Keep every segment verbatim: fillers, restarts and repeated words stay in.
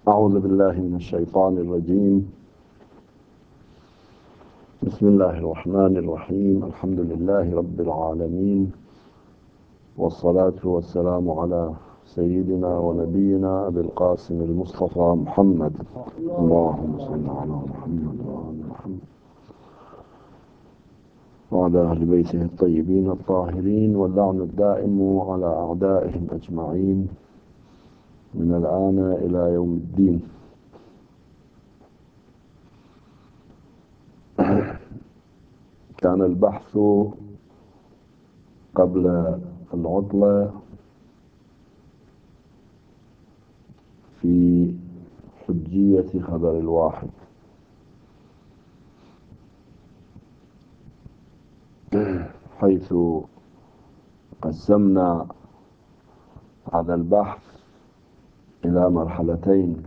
أعوذ بالله من الشيطان الرجيم. بسم الله الرحمن الرحيم. الحمد لله رب العالمين، والصلاة والسلام على سيدنا ونبينا أبي القاسم المصطفى محمد. اللهم صل على محمد وآل محمد وعلى أهل بيته الطيبين الطاهرين، واللعن الدائم على أعدائهم أجمعين من الآن إلى يوم الدين. كان البحث قبل العطلة في حجية خبر الواحد، حيث قسمنا هذا البحث إلى مرحلتين.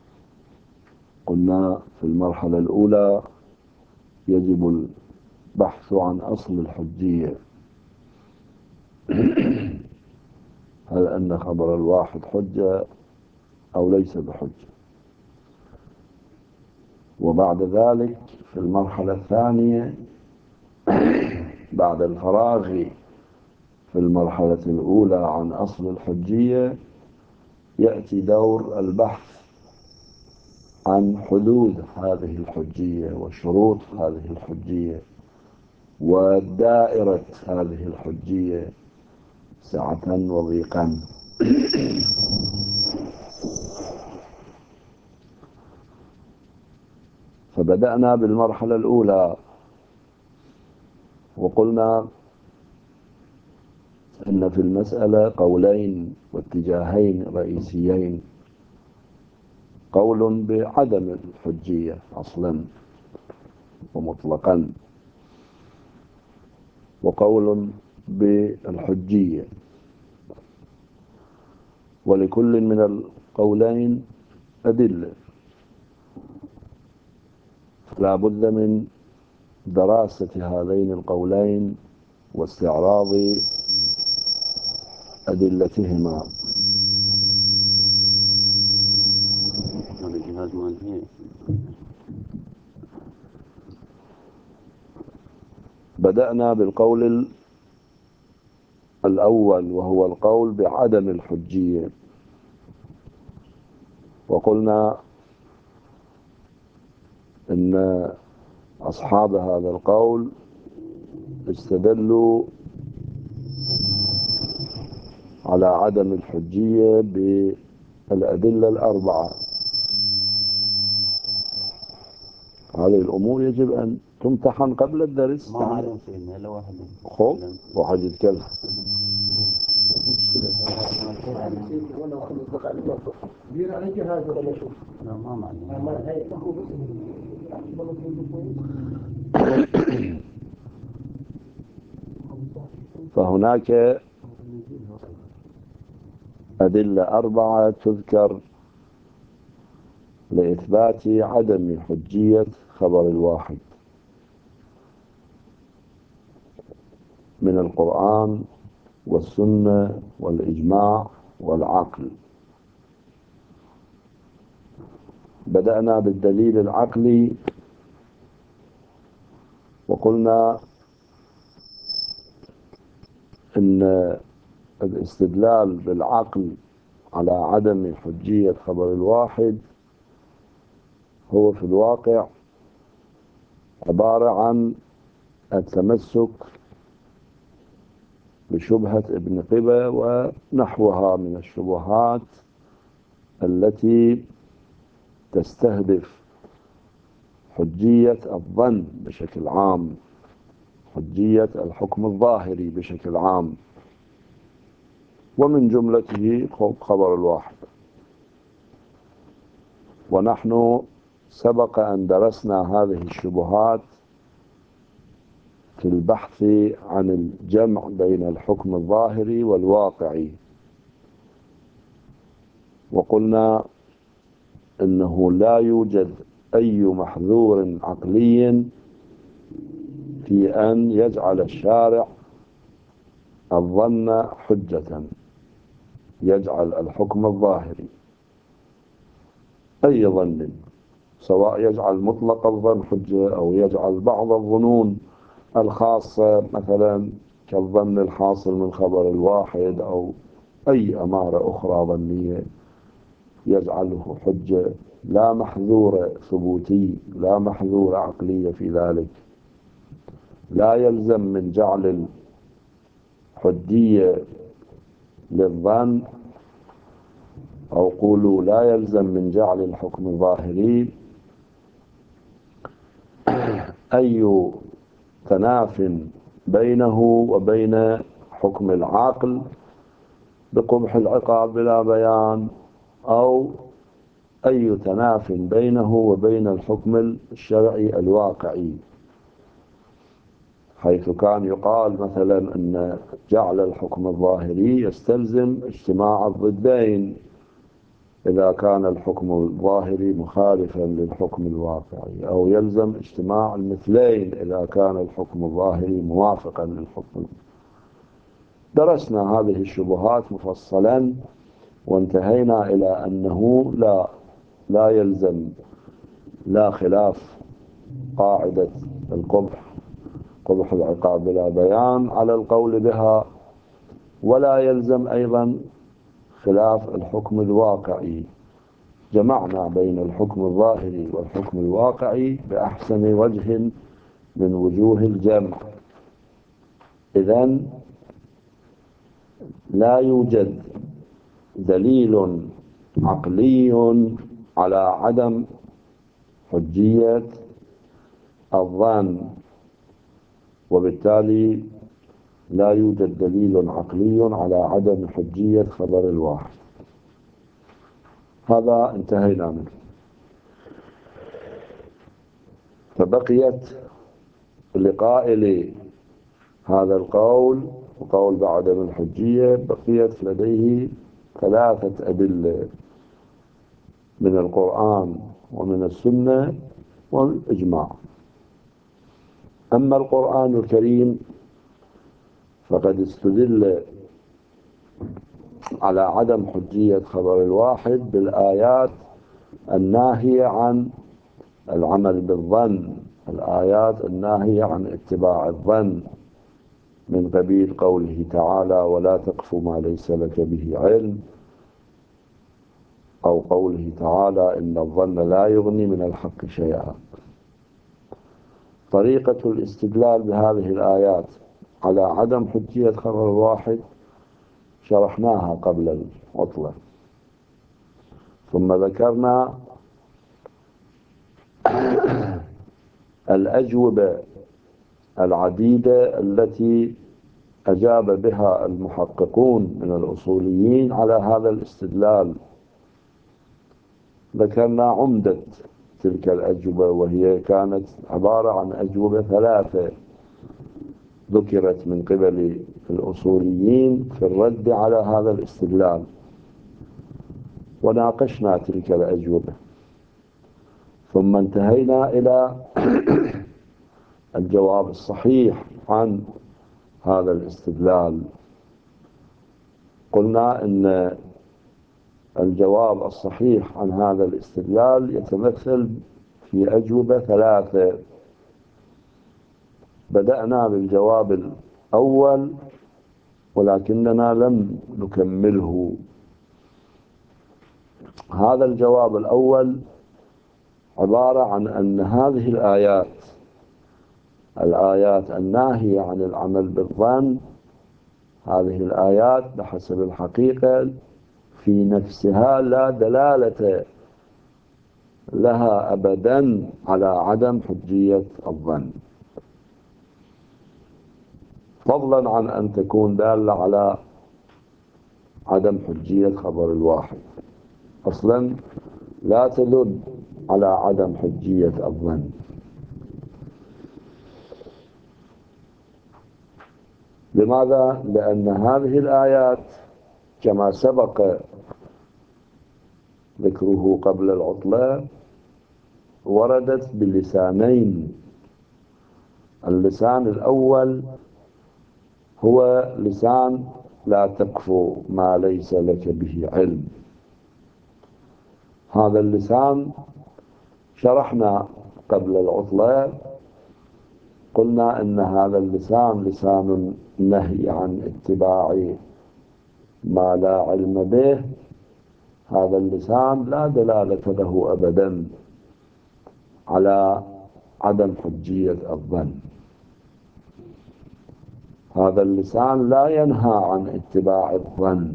قلنا في المرحلة الأولى يجب البحث عن أصل الحجية، هل أن خبر الواحد حجة أو ليس بحجة. وبعد ذلك في المرحلة الثانية بعد الفراغ في المرحلة الأولى عن أصل الحجية، يأتي دور البحث عن حدود هذه الحجية وشروط هذه الحجية ودائرة هذه الحجية سعة وضيقا. فبدأنا بالمرحلة الأولى وقلنا أن في المسألة قولين واتجاهين رئيسيين: قول بعدم الحجية أصلا ومطلقا، وقول بالحجية. ولكل من القولين أدلة، لا بد من دراسة هذين القولين واستعراض أدلتهما. بدأنا بالقول الأول وهو القول بعدم الحجية، وقلنا إن أصحاب هذا القول استدلوا على عدم الحجية بالأدلة الأربعة. هذه الأمور يجب أن تمتحن قبل الدرس. ما معلوم فينا الا واحد خب واحد يتكلم. لا ما معلوم. فهناك أدلة أربعة تذكر لإثبات عدم حجية خبر الواحد من القرآن والسنة والإجماع والعقل. بدأنا بالدليل العقلي وقلنا إن الاستدلال بالعقل على عدم حجية خبر الواحد هو في الواقع عبارة عن التمسك بشبهة ابن قبة ونحوها من الشبهات التي تستهدف حجية الظن بشكل عام، حجية الحكم الظاهري بشكل عام، ومن جملته خبر الواحد. ونحن سبق أن درسنا هذه الشبهات في البحث عن الجمع بين الحكم الظاهري والواقعي، وقلنا إنه لا يوجد أي محذور عقلي في أن يجعل الشارع الظن حجة، يجعل الحكم الظاهري. أي ظن، سواء يجعل مطلق الظن حجة أو يجعل بعض الظنون الخاصة مثلا كالظن الحاصل من خبر الواحد أو أي أمارة أخرى ظنية يجعله حجة، لا محذور ثبوتي لا محذور عقلية في ذلك. لا يلزم من جعل الحجية للظن، أو قولوا لا يلزم من جعل الحكم الظاهري أي تناف بينه وبين حكم العقل بقبح العقاب بلا بيان، أو أي تناف بينه وبين الحكم الشرعي الواقعي، حيث كان يقال مثلا أن جعل الحكم الظاهري يستلزم اجتماع الضدين إذا كان الحكم الظاهري مخالفا للحكم الواقعي، أو يلزم اجتماع المثلين إذا كان الحكم الظاهري موافقا للحكم. درسنا هذه الشبهات مفصلا وانتهينا إلى أنه لا لا يلزم لا خلاف قاعدة القبح قبح العقاب بلا بيان على القول بها، ولا يلزم أيضا خلاف الحكم الواقعي. جمعنا بين الحكم الظاهري والحكم الواقعي بأحسن وجه من وجوه الجمع. إذن لا يوجد دليل عقلي على عدم حجية الظن، وبالتالي لا يوجد دليل عقلي على عدم حجية خبر الواحد. هذا انتهينا منه. فبقيت لقائل هذا القول وقول بعدم الحجية بقيت لديه ثلاثة أدلة من القرآن ومن السنة والإجماع. أما القرآن الكريم فقد استدل على عدم حجية خبر الواحد بالآيات الناهية عن العمل بالظن، الآيات الناهية عن اتباع الظن، من قبيل قوله تعالى ولا تقف ما ليس لك به علم، أو قوله تعالى إن الظن لا يغني من الحق شيئا. طريقة الاستدلال بهذه الآيات على عدم حجية خبر الواحد شرحناها قبل العطلة، ثم ذكرنا الأجوبة العديدة التي أجاب بها المحققون من الأصوليين على هذا الاستدلال. ذكرنا عمدة تلك الأجوبة، وهي كانت عبارة عن أجوبة ثلاثة ذكرت من قبل الأصوليين في الرد على هذا الاستدلال، وناقشنا تلك الأجوبة، ثم انتهينا إلى الجواب الصحيح عن هذا الاستدلال. قلنا إن الجواب الصحيح عن هذا الاستدلال يتمثل في أجوبة ثلاثة. بدأنا بالجواب الأول ولكننا لم نكمله. هذا الجواب الأول عبارة عن أن هذه الآيات الآيات الناهية عن العمل بالظن، هذه الآيات بحسب الحقيقة في نفسها لا دلالة لها أبدا على عدم حجية الظن، فضلا عن أن تكون دالة على عدم حجية خبر الواحد. أصلا لا تدل على عدم حجية الظن. لماذا؟ لأن هذه الآيات كما سبق ذكره قبل العطلة وردت بلسانين. اللسان الأول هو لسان لا تقف ما ليس لك به علم. هذا اللسان شرحنا قبل العطلة، قلنا إن هذا اللسان لسان النهي عن اتباع ما لا علم به. هذا اللسان لا دلالة له أبدا على عدم حجية الظن. هذا اللسان لا ينهى عن اتباع الظن،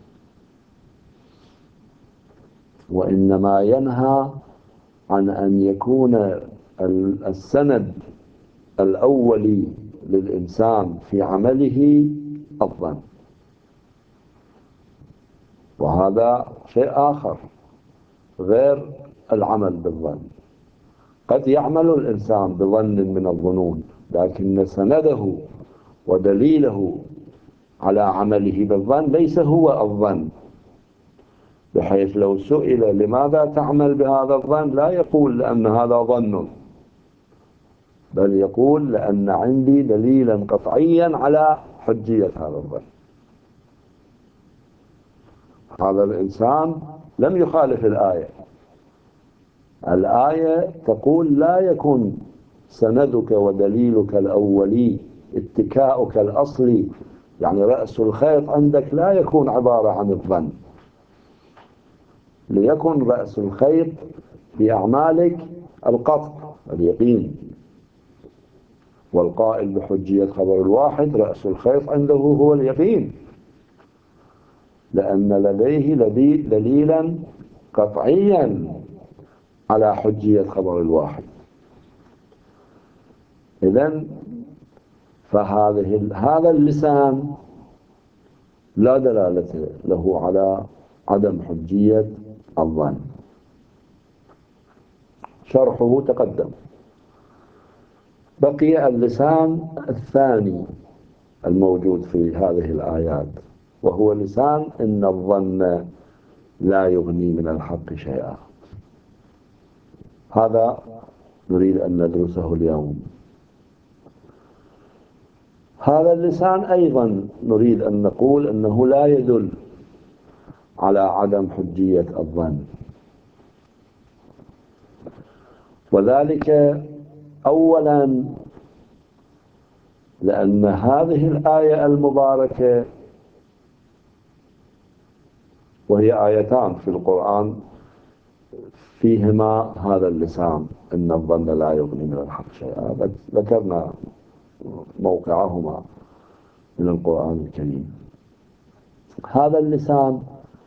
وإنما ينهى عن أن يكون السند الأولي للإنسان في عمله الظن، وهذا شيء آخر غير العمل بالظن. قد يعمل الإنسان بظن من الظنون، لكن سنده ودليله على عمله بالظن ليس هو الظن، بحيث لو سئل لماذا تعمل بهذا الظن لا يقول لأن هذا ظن، بل يقول لأن عندي دليلا قطعيا على حجية هذا الظن. هذا الإنسان لم يخالف الآية. الآية تقول لا يكون سندك ودليلك الأولي، اتكاؤك الأصلي، يعني رأس الخيط عندك لا يكون عبارة عن الظن. ليكن رأس الخيط في أعمالك القطع اليقين، والقائل بحجية خبر الواحد رأس الخيط عنده هو اليقين، لأن لديه دليلا قطعيا على حجية خبر الواحد. إذن فهذه هذا اللسان لا دلالة له على عدم حجية الظن. شرحه تقدم. بقي اللسان الثاني الموجود في هذه الآيات، وهو لسان إن الظن لا يغني من الحق شيئا. هذا نريد أن ندرسه اليوم. هذا اللسان أيضا نريد أن نقول أنه لا يدل على عدم حجية الظن، وذلك أولا لأن هذه الآية المباركة، وهي آيتان في القرآن فيهما هذا اللسان إن الظن لا يغني من الحق شيئا، ذكرنا موقعهما من القرآن الكريم. هذا اللسان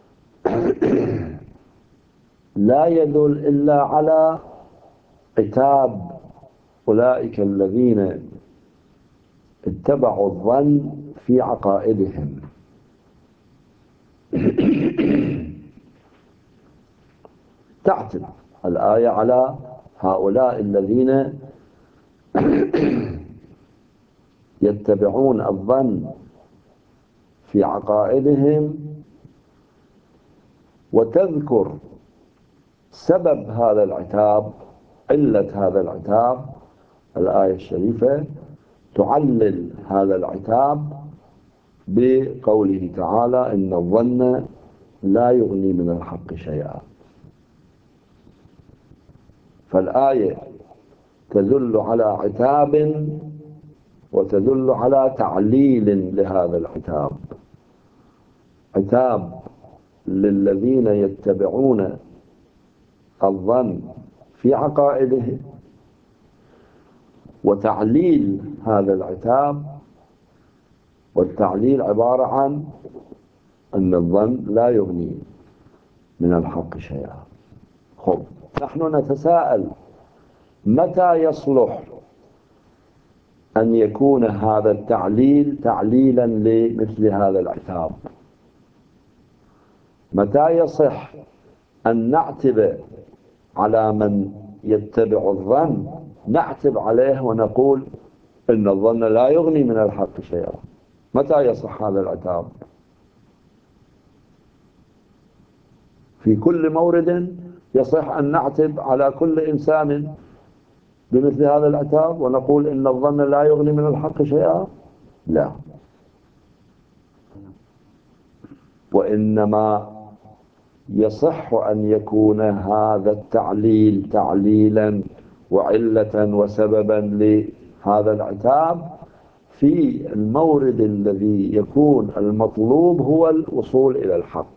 لا يدل إلا على عتاب أولئك الذين اتبعوا الظن في عقائدهم. تعتب الآية على هؤلاء الذين يتبعون الظن في عقائدهم، وتذكر سبب هذا العتاب، علة هذا العتاب. الآية الشريفة تعلل هذا العتاب بقوله تعالى إن الظن لا يغني من الحق شيئا. فالآية تدل على عتاب وتدل على تعليل لهذا العتاب. عتاب للذين يتبعون الظن في عقائدهم، وتعليل هذا العتاب، والتعليل عبارة عن أن الظن لا يغني من الحق شيئا. خب، نحن نتساءل متى يصلح أن يكون هذا التعليل تعليلا لمثل هذا العتاب؟ متى يصح أن نعتب على من يتبع الظن، نعتب عليه ونقول إن الظن لا يغني من الحق شيئا؟ متى يصح هذا العتاب؟ في كل مورد يصح أن نعتب على كل إنسان بمثل هذا العتاب ونقول إن الظن لا يغني من الحق شيئا؟ لا. وإنما يصح أن يكون هذا التعليل تعليلا وعلة وسببا لهذا العتاب في المورد الذي يكون المطلوب هو الوصول إلى الحق.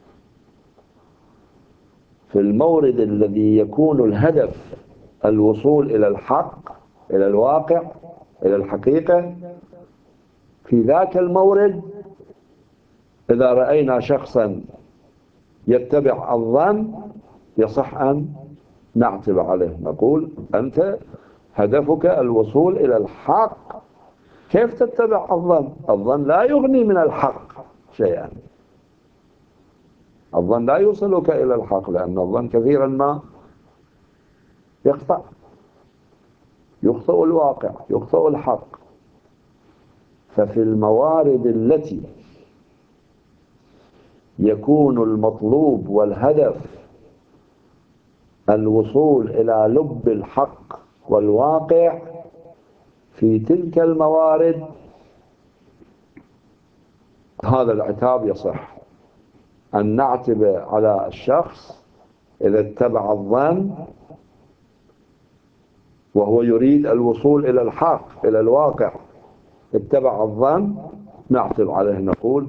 في المورد الذي يكون الهدف الوصول إلى الحق، إلى الواقع، إلى الحقيقة، في ذاك المورد إذا رأينا شخصا يتبع الظن يصح أن نعتب عليه، نقول أنت هدفك الوصول إلى الحق، كيف تتبع الظن؟ الظن لا يغني من الحق شيئا، الظن لا يوصلك إلى الحق، لأن الظن كثيرا ما يخطأ، يخطئ الواقع، يخطئ الحق. ففي الموارد التي يكون المطلوب والهدف الوصول إلى لب الحق والواقع، في تلك الموارد هذا العتاب يصح أن نعتب على الشخص إذا اتبع الظن وهو يريد الوصول إلى الحق، إلى الواقع، اتبع الظن، نعتب عليه، نقول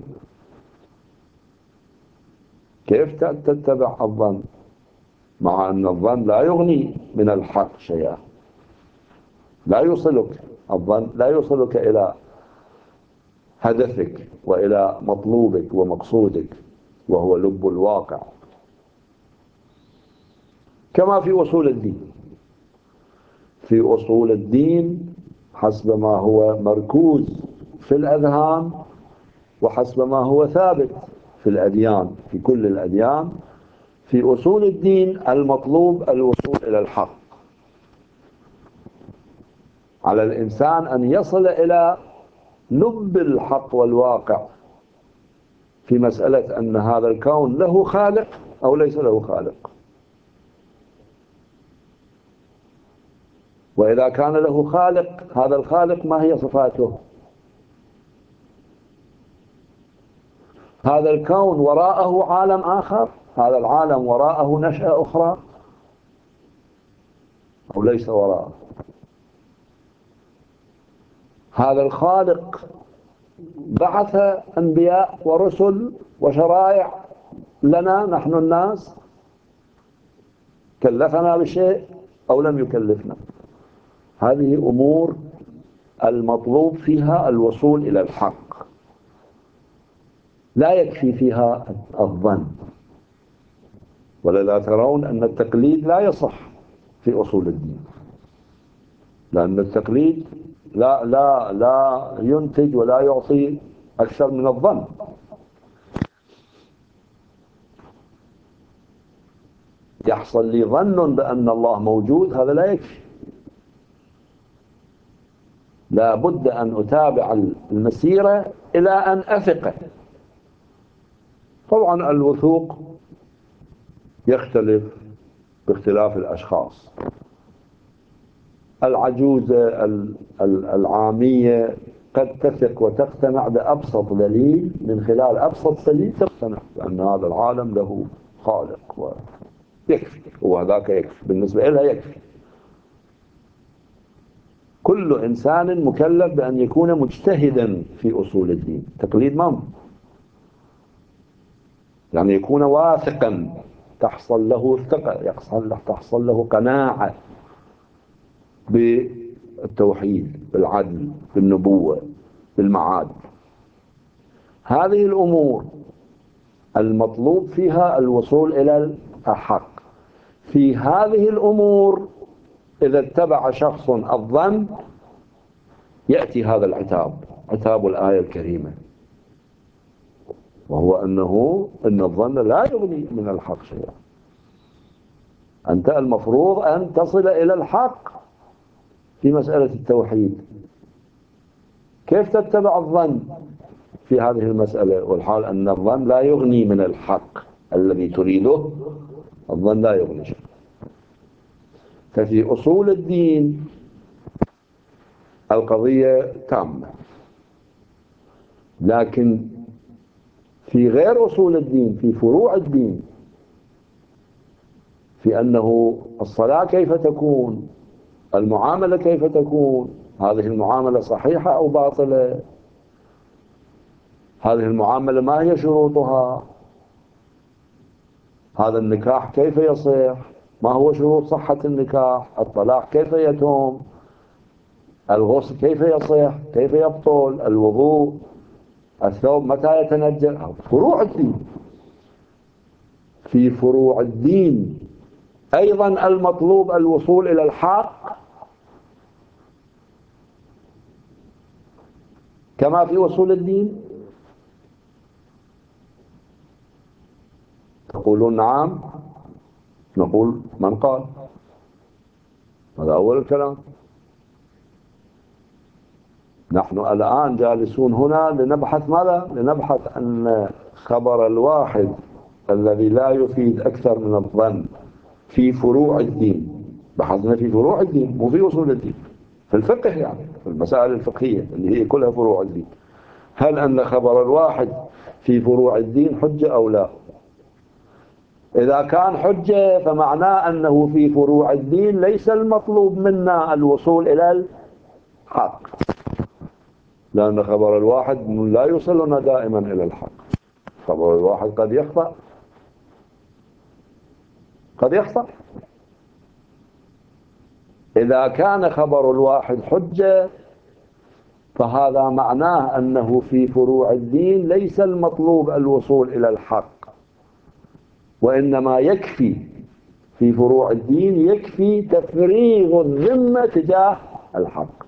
كيف تتبع الظن مع أن الظن لا يغني من الحق شيئا، لا يوصلك الظن، لا يوصلك إلى هدفك وإلى مطلوبك ومقصودك وهو لب الواقع. كما في أصول الدين، في أصول الدين حسب ما هو مركوز في الأذهان وحسب ما هو ثابت في الأديان، في كل الأديان، في أصول الدين المطلوب الوصول إلى الحق. على الإنسان أن يصل إلى لب الحق والواقع في مسألة أن هذا الكون له خالق أو ليس له خالق، وإذا كان له خالق، هذا الخالق ما هي صفاته؟ هذا الكون وراءه عالم آخر، هذا العالم وراءه نشأة أخرى أو ليس وراءه؟ هذا الخالق بعث أنبياء ورسل وشرائع لنا نحن الناس، كلفنا بشيء أو لم يكلفنا؟ هذه أمور المطلوب فيها الوصول إلى الحق، لا يكفي فيها الظن. ولذا ترون أن التقليد لا يصح في أصول الدين، لأن التقليد لا لا لا ينتج ولا يعطي أكثر من الظن. يحصل لي ظن بأن الله موجود، هذا لا يكفي، لا بد أن أتابع المسيرة إلى أن أثق. طبعا الوثوق يختلف باختلاف الأشخاص. العجوزة العامية قد تثق وتقتنع بأبسط دليل، من خلال أبسط دليل تقتنع بأن هذا العالم له خالق ويكفي، وهذاك يكفي بالنسبة لها يكفي. كل إنسان مكلف بأن يكون مجتهدا في أصول الدين، تقليد ما يعني يكون واثقا، تحصل له ثقة، يحصل تحصل له قناعة بالتوحيد، بالعدل، بالنبوة، بالمعاد. هذه الأمور المطلوب فيها الوصول إلى الحق. في هذه الأمور إذا اتبع شخص الظن يأتي هذا العتاب، عتاب الآية الكريمة، وهو أنه إن الظن لا يغني من الحق شيئا. أنت المفروض أن تصل إلى الحق في مسألة التوحيد، كيف تتبع الظن في هذه المسألة والحال أن الظن لا يغني من الحق الذي تريده؟ الظن لا يغني شيء. ففي أصول الدين القضية تامة، لكن في غير أصول الدين، في فروع الدين، في أنه الصلاة كيف تكون، المعاملة كيف تكون، هذه المعاملة صحيحة أو باطلة، هذه المعاملة ما هي شروطها، هذا النكاح كيف يصح، ما هو شروط صحة النكاح، الطلاق كيف يتم، الغسل كيف يصح، كيف يبطل، الوضوء، الثوب متى يتنجس، فروع الدين. في فروع الدين أيضا المطلوب الوصول إلى الحق كما في أصول الدين. تقولون نعم، نقول من قال؟ هذا أول الكلام. نحن الآن جالسون هنا لنبحث ماذا؟ لنبحث أن خبر الواحد الذي لا يفيد أكثر من الظن في فروع الدين، بحثنا في فروع الدين مو في أصول الدين، في الفقه يعني في المسائل الفقهية اللي هي كلها فروع الدين. هل أن خبر الواحد في فروع الدين حجة أو لا؟ إذا كان حجة فمعناه أنه في فروع الدين ليس المطلوب منا الوصول إلى الحق، لأن خبر الواحد لا يوصلنا دائما إلى الحق. خبر الواحد قد يخطأ، قد يخطأ. إذا كان خبر الواحد حجة فهذا معناه أنه في فروع الدين ليس المطلوب الوصول إلى الحق، وإنما يكفي في فروع الدين يكفي تفريغ الذمة تجاه الحق.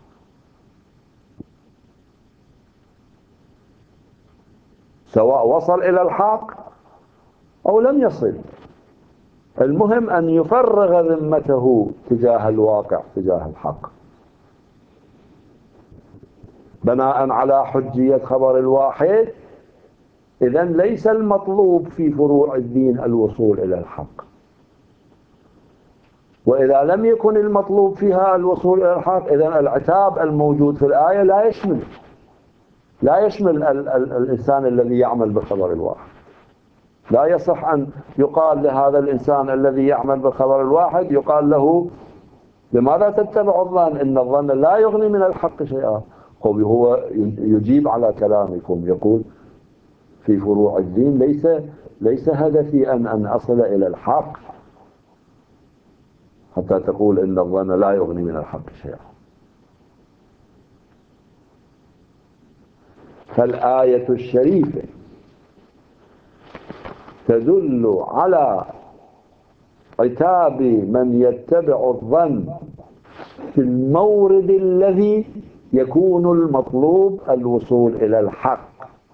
سواء وصل إلى الحق أو لم يصل، المهم أن يفرغ ذمته تجاه الواقع تجاه الحق. بناء على حجية خبر الواحد إذن ليس المطلوب في فروع الدين الوصول إلى الحق، وإذا لم يكن المطلوب فيها الوصول إلى الحق إذن العتاب الموجود في الآية لا يشمل لا يشمل ال ال الإنسان الذي يعمل بخبر الواحد. لا يصح أن يقال لهذا الإنسان الذي يعمل بالخبر الواحد يقال له لماذا تتبع الظن؟ إن الظن لا يغني من الحق شيئا. هو يجيب على كلامكم يقول في فروع الدين ليس ليس هدفي أن أن أصل إلى الحق حتى تقول إن الظن لا يغني من الحق شيئا. فالآية الشريفة تدل على عتاب من يتبع الظن في المورد الذي يكون المطلوب الوصول إلى الحق.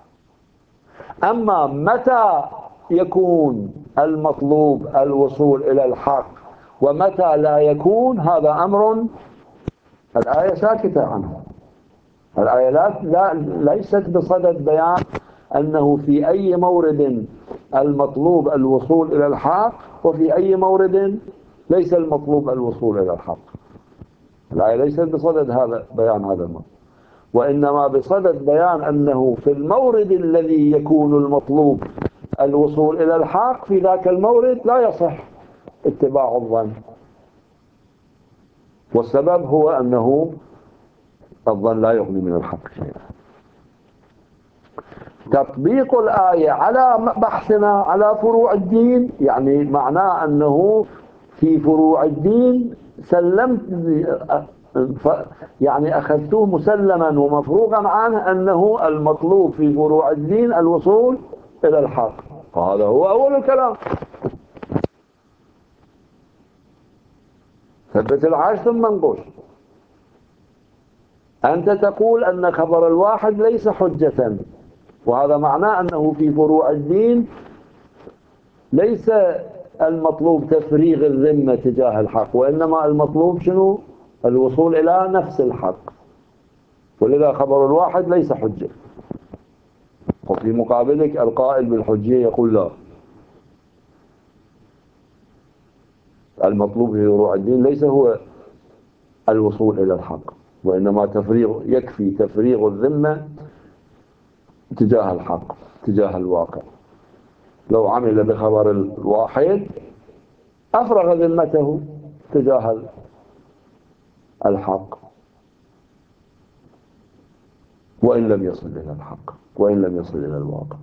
أما متى يكون المطلوب الوصول إلى الحق ومتى لا يكون هذا أمر الآية ساكتة عنه. الآية لا, لا ليست بصدد بيان أنه في أي مورد المطلوب الوصول إلى الحق وفي أي مورد ليس المطلوب الوصول إلى الحق. الآية ليست بصدد هذا بيان هذا المطلوب، وإنما بصدد بيان أنه في المورد الذي يكون المطلوب الوصول إلى الحق في ذاك المورد لا يصح اتباع الظن، والسبب هو أنه الظن لا يغني من الحق شيئا. تطبيق الآية على بحثنا على فروع الدين يعني معناه أنه في فروع الدين سلمت يعني أخذتوه مسلما ومفروغا عنه أنه المطلوب في فروع الدين الوصول إلى الحق. هذا هو أول الكلام. ثبت العاش ثم انقش. أنت تقول أن خبر الواحد ليس حجة، وهذا معناه أنه في فروع الدين ليس المطلوب تفريغ الذمة تجاه الحق، وإنما المطلوب شنو؟ الوصول إلى نفس الحق، ولذا خبر الواحد ليس حجة. وفي مقابلك القائل بالحجية يقول لا، المطلوب في فروع الدين ليس هو الوصول إلى الحق، وإنما تفريغ يكفي تفريغ الذمة تجاه الحق تجاه الواقع. لو عمل بخبر الواحد أفرغ ذمته تجاه الحق، وإن لم يصل إلى الحق، وإن لم يصل إلى الواقع.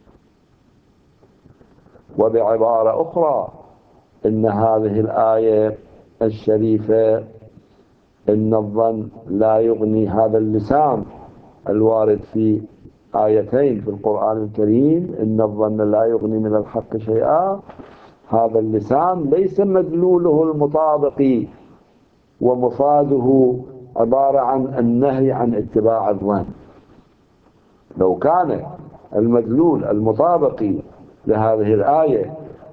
وبعبارة أخرى، إن هذه الآية الشريفة إن الظن لا يغني، هذا اللسان الوارد في آيتين في القرآن الكريم، إن الظن لا يغني من الحق شيئا، هذا اللسان ليس مدلوله المطابق ومفاده عبارة عن النهي عن اتباع الظن. لو كان المدلول المطابق لهذه الآية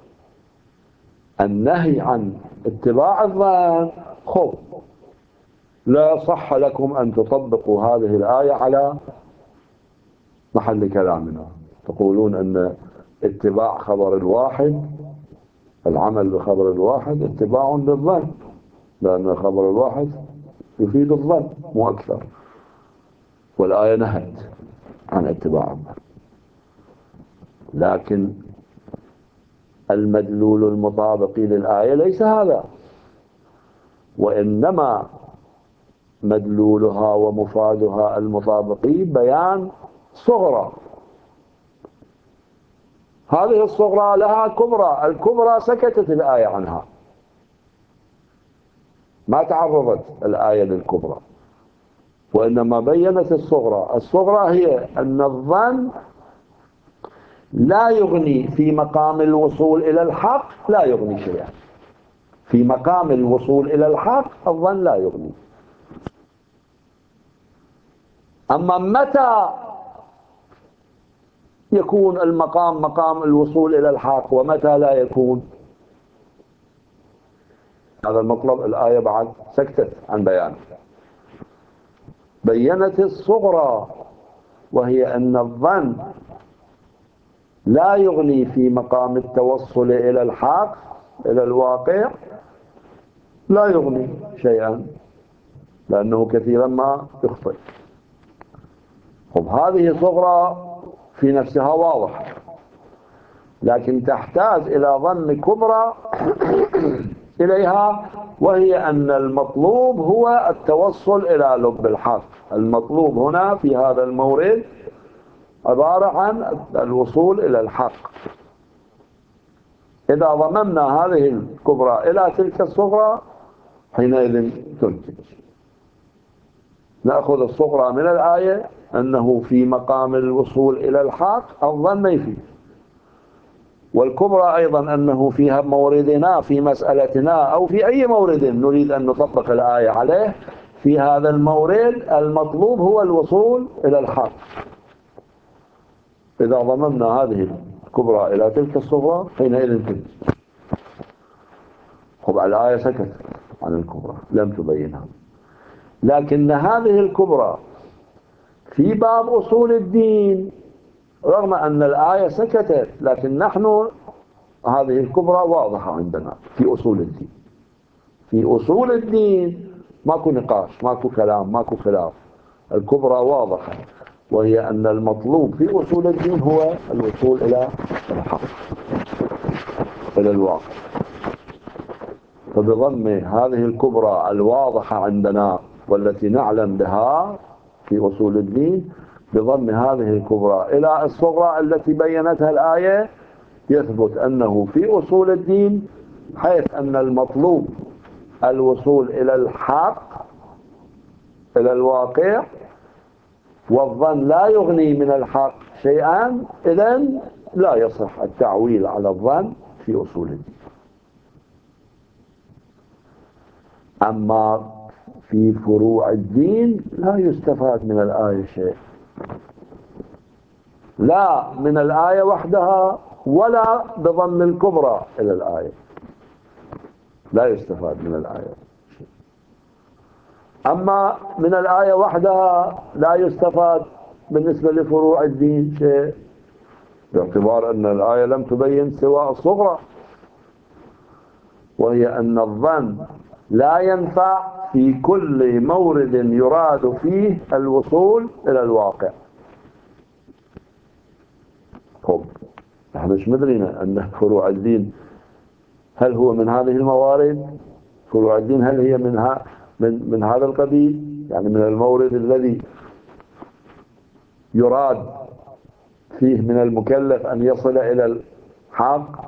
النهي عن اتباع الظن، خب لا صح لكم أن تطبقوا هذه الآية على محل كلامنا. تقولون أن اتباع خبر الواحد، العمل بخبر الواحد اتباع للظن، لأن خبر الواحد يفيد الظن مو أكثر، والآية نهت عن اتباع الظن. لكن المدلول المطابق للآية ليس هذا، وإنما مدلولها ومفادها المطابقي بيان صغرى. هذه الصغرى لها كبرى، الكبرى سكتت الآية عنها، ما تعرضت الآية للكبرى، وإنما بينت الصغرى. الصغرى هي أن الظن لا يغني في مقام الوصول إلى الحق، لا يغني شيئا. في مقام الوصول إلى الحق الظن لا يغني. أما متى يكون المقام مقام الوصول إلى الحق ومتى لا يكون، هذا المطلب الآية بعد سكتت عن بيانه. بينت الصغرى، وهي أن الظن لا يغني في مقام التوصل إلى الحق، إلى الواقع، لا يغني شيئا، لأنه كثيرا ما يخطئ. طب هذه صغرى في نفسها واضحة، لكن تحتاج إلى ظن كبرى إليها، وهي أن المطلوب هو التوصل إلى لب الحق. المطلوب هنا في هذا المورد عبارة عن الوصول إلى الحق. إذا ضممنا هذه الكبرى إلى تلك الصغرى حينئذ تنتج. نأخذ الصغرى من الآية أنه في مقام الوصول إلى الحق الظن ما يفيد، والكبرى أيضا أنه فيها موردنا في مسألتنا أو في أي مورد نريد أن نطبق الآية عليه، في هذا المورد المطلوب هو الوصول إلى الحق. إذا ضممنا هذه الكبرى إلى تلك الصغرى حينئذ تنتج. خب الآية سكت عن الكبرى، لم تبينها، لكن هذه الكبرى في باب أصول الدين، رغم أن الآية سكتت، لكن نحن هذه الكبرى واضحة عندنا في أصول الدين. في أصول الدين ماكو نقاش، ماكو كلام، ماكو خلاف، الكبرى واضحة، وهي أن المطلوب في أصول الدين هو الوصول إلى الحق، إلى الواقع. فبضم هذه الكبرى الواضحة عندنا والتي نعلم بها في أصول الدين، بضم هذه الكبرى إلى الصغرى التي بينتها الآية، يثبت أنه في أصول الدين، حيث أن المطلوب الوصول إلى الحق، إلى الواقع، والظن لا يغني من الحق شيئا، إذن لا يصح التعويل على الظن في أصول الدين. أما في فروع الدين لا يستفاد من الآية شيء، لا من الآية وحدها ولا بضم الكبرى إلى الآية، لا يستفاد من الآية شيء. أما من الآية وحدها لا يستفاد بالنسبة لفروع الدين شيء، باعتبار أن الآية لم تبين سوى الصغرى، وهي أن الظن لا ينفع في كل مورد يراد فيه الوصول إلى الواقع. طب نحن مش مدرينا أن فروع الدين هل هو من هذه الموارد؟ فروع الدين هل هي منها من, من هذا القبيل؟ يعني من المورد الذي يراد فيه من المكلف أن يصل إلى الحق؟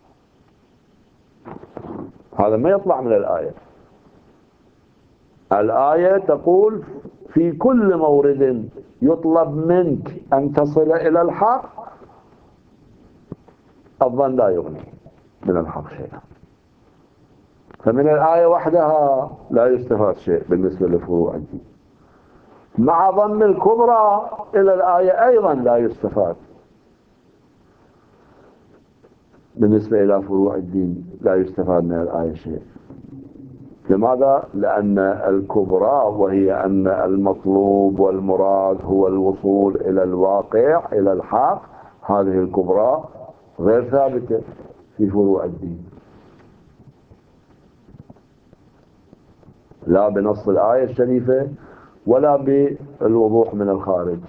هذا ما يطلع من الآية. الآية تقول في كل مورد يطلب منك أن تصل إلى الحق الظن لا يغني من الحق شيئا. فمن الآية وحدها لا يستفاد شيء بالنسبة لفروع الدين، مع ضم الكبرى إلى الآية أيضا لا يستفاد بالنسبة إلى فروع الدين، لا يستفاد من الآية شيء. لماذا؟ لأن الكبرى وهي أن المطلوب والمراد هو الوصول إلى الواقع إلى الحق، هذه الكبرى غير ثابتة في فروع الدين، لا بنص الآية الشريفة ولا بالوضوح من الخارج.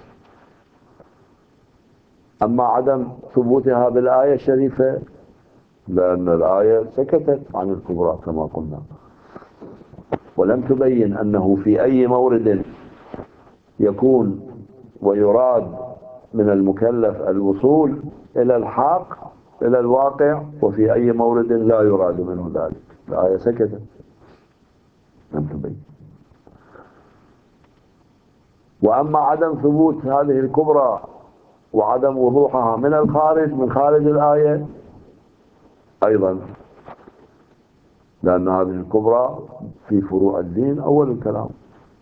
أما عدم ثبوتها بالآية الشريفة لأن الآية سكتت عن الكبرى كما قلنا، ولم تبين أنه في أي مورد يكون ويراد من المكلف الوصول إلى الحق إلى الواقع، وفي أي مورد لا يراد منه ذلك. الآية سكتت لم تبين. وأما عدم ثبوت هذه الكبرى وعدم وضوحها من الخارج من خارج الآية أيضا، لأن هذه الكبرى في فروع الدين أول الكلام.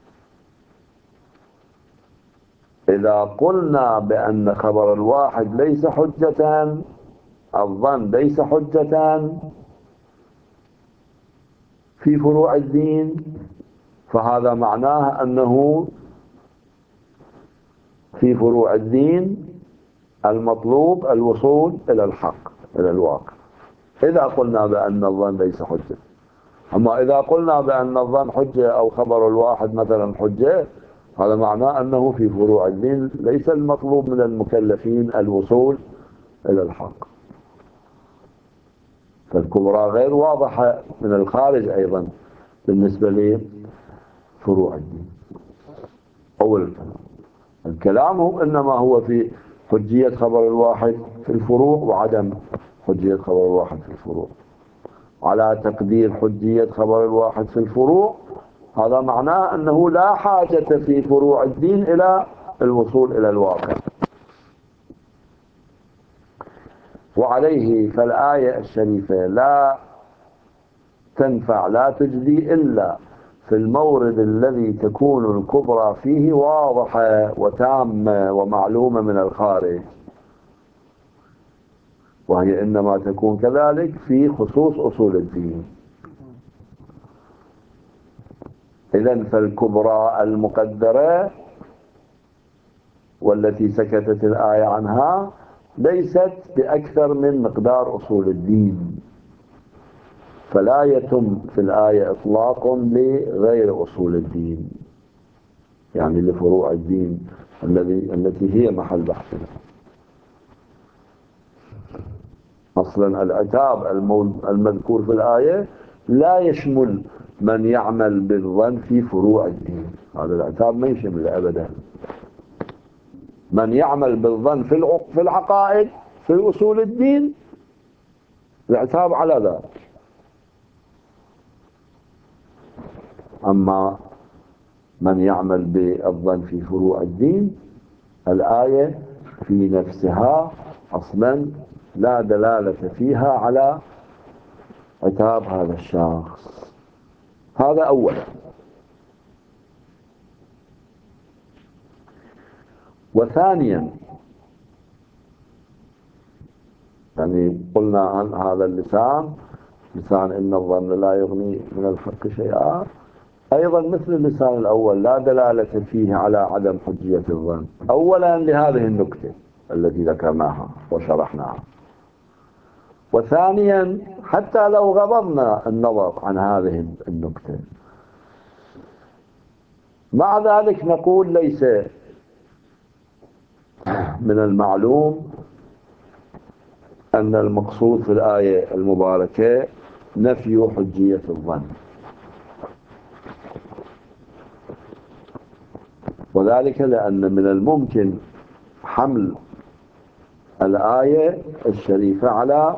إذا قلنا بأن خبر الواحد ليس حجة، الظن ليس حجة في فروع الدين، فهذا معناه أنه في فروع الدين المطلوب الوصول إلى الحق إلى الواقع، إذا قلنا بأن الظن ليس حجة. أما إذا قلنا بأن الظن حجة أو خبر الواحد مثلا حجة، هذا معناه أنه في فروع الدين ليس المطلوب من المكلفين الوصول إلى الحق، فالكبرى غير واضحة من الخارج أيضا بالنسبة لفروع الدين. أول الكلام الكلام هو إنما هو في حجية خبر الواحد في الفروع وعدم حجية خبر الواحد في الفروع. على تقدير حجية خبر الواحد في الفروع، هذا معناه أنه لا حاجة في فروع الدين إلى الوصول إلى الواقع. وعليه فالآية الشريفة لا تنفع لا تجدي إلا في المورد الذي تكون الكبرى فيه واضحة وتامة ومعلومة من الخارج، وهي إنما تكون كذلك في خصوص أصول الدين. إذن فالكبرى المقدرة والتي سكتت الآية عنها ليست بأكثر من مقدار أصول الدين، فلا يتم في الآية إطلاق لغير أصول الدين، يعني لفروع الدين الذي التي هي محل بحثنا. أصلا العتاب المذكور في الآية لا يشمل من يعمل بالظن في فروع الدين، هذا العتاب ما يشمل أبدا من يعمل بالظن في في العقائد في أصول الدين، العتاب على ذلك. أما من يعمل بالظن في فروع الدين، الآية في نفسها أصلا لا دلالة فيها على عتاب هذا الشخص. هذا أولا. وثانيا يعني قلنا عن هذا اللسان لسان إن الظن لا يغني من الحق شيئا، أيضا مثل اللسان الأول لا دلالة فيه على عدم حجية الظن، أولا لهذه النكتة التي ذكرناها وشرحناها، وثانيا حتى لو غضضنا النظر عن هذه النكتة مع ذلك نقول ليس من المعلوم أن المقصود في الآية المباركة نفي حجية الظن، وذلك لأن من الممكن حمل الآية الشريفة على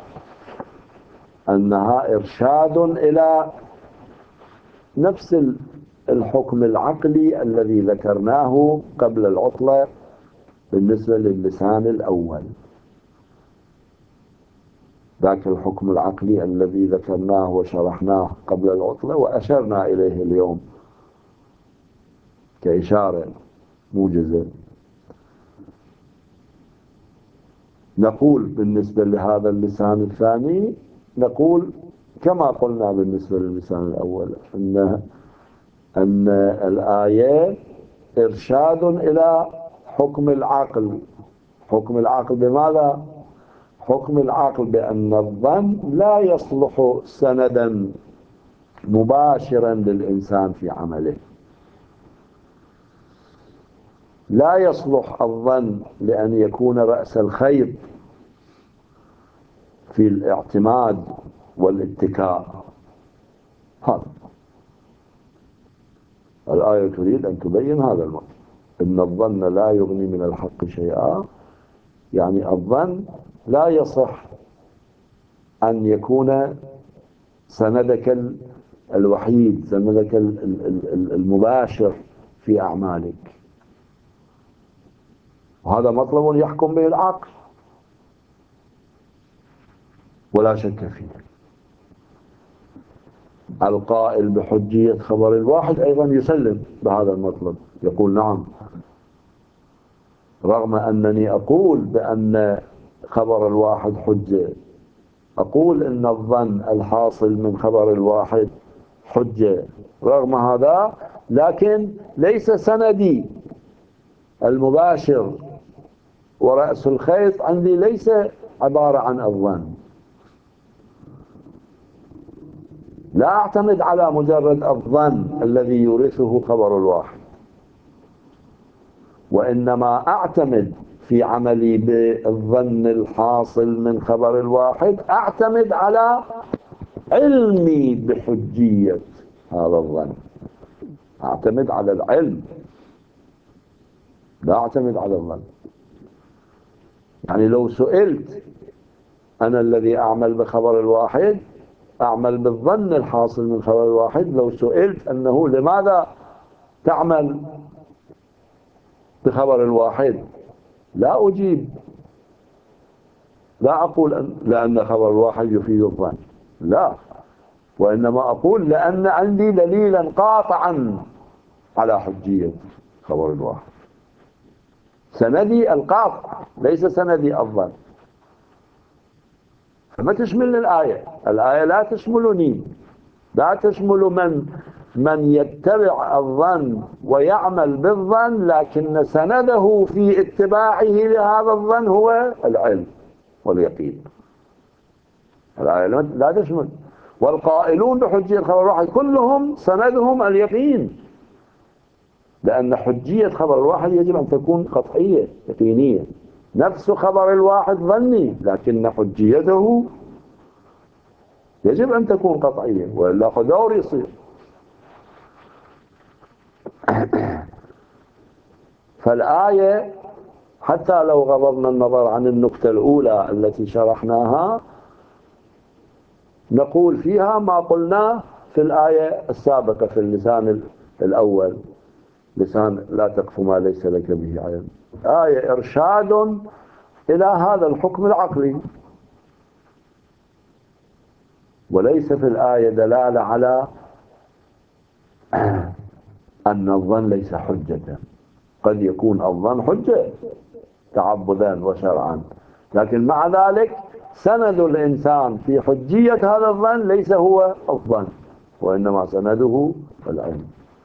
أنها إرشاد إلى نفس الحكم العقلي الذي ذكرناه قبل العطلة بالنسبة للسان الأول. ذاك الحكم العقلي الذي ذكرناه وشرحناه قبل العطلة وأشرنا إليه اليوم كإشارة موجزة. نقول بالنسبة لهذا اللسان الثاني، نقول كما قلنا بالنسبة للسان الأول، أن أن الآية إرشاد إلى حكم العقل. حكم العقل بماذا؟ حكم العقل بأن الظن لا يصلح سندا مباشرا للإنسان في عمله. لا يصلح الظن لأن يكون رأس الخيط في الاعتماد والاتكاء. هذا الآية تريد أن تبين هذا المعنى، إن الظن لا يغني من الحق شيئا، يعني الظن لا يصح أن يكون سندك الوحيد، سندك المباشر في أعمالك، وهذا مطلب يحكم به العقل ولا شك فيه. القائل بحجية خبر الواحد أيضا يسلم بهذا المطلب، يقول نعم، رغم أنني أقول بأن خبر الواحد حجة، أقول إن الظن الحاصل من خبر الواحد حجة، رغم هذا لكن ليس سندي المباشر ورأس الخيط عندي ليس عبارة عن الظن. لا أعتمد على مجرد الظن الذي يورثه خبر الواحد، وإنما أعتمد في عملي بالظن الحاصل من خبر الواحد، أعتمد على علمي بحجية هذا الظن، أعتمد على العلم لا أعتمد على الظن. يعني لو سئلت، أنا الذي أعمل بخبر الواحد أعمل بالظن الحاصل من خبر الواحد، لو سئلت أنه لماذا تعمل بخبر الواحد لا أجيب، لا أقول أن لأن خبر الواحد يفيد الظن، لا، وإنما أقول لأن عندي دليلا قاطعا على حجية خبر الواحد، سندي القاطع ليس سندي الظن. فما تشمل الآية، الآية لا تشملني، لا تشمل من من يتبع الظن ويعمل بالظن، لكن سنده في اتباعه لهذا الظن هو العلم واليقين. الآية لا تشمل. والقائلون بحجية خبر الواحد كلهم سندهم اليقين، لأن حجية خبر الواحد يجب أن تكون قطعية يقينية. نفس خبر الواحد ظني، لكن حجيته يجب أن تكون قطعية، وإلا خدور يصير. فالآية حتى لو غضضنا النظر عن النكتة الأولى التي شرحناها، نقول فيها ما قلناه في الآية السابقة في اللسان الأول، لسان لا تقف ما ليس لك به علم. آية إرشاد إلى هذا الحكم العقلي، وليس في الآية دلالة على أن الظن ليس حجة. قد يكون الظن حجة تعبدا وشرعا، لكن مع ذلك سند الإنسان في حجية هذا الظن ليس هو الظن، وإنما سنده العلم.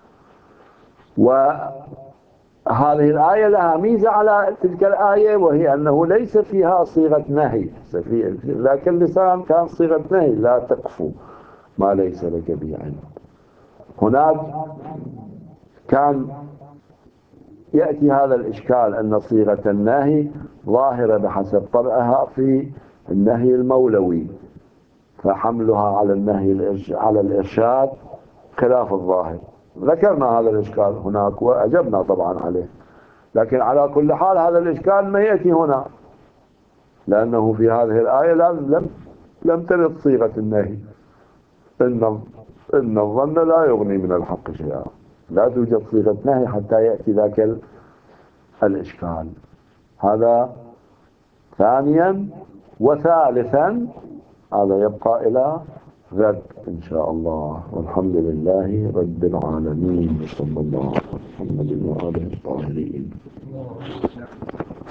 وهذه الآية لها ميزة على تلك الآية، وهي أنه ليس فيها صيغة نهي. في ذاك اللسان كان صيغة نهي، لا تقف ما ليس لك به علم. هناك كان يأتي هذا الإشكال أن صيغة النهي ظاهرة بحسب طبعها في النهي المولوي، فحملها على النهي على الإرشاد خلاف الظاهر. ذكرنا هذا الإشكال هناك وأجبنا طبعا عليه، لكن على كل حال هذا الإشكال ما يأتي هنا، لأنه في هذه الآية لم لم ترد صيغة النهي. إن إن الظن لا يغني من الحق شيئا، لا توجد صيغة نهي حتى يأتي ذاك الإشكال. هذا ثانيا. وثالثا هذا يبقى إلى غد إن شاء الله، والحمد لله رب العالمين، صلى الله عليه وسلم وآله الطاهرين.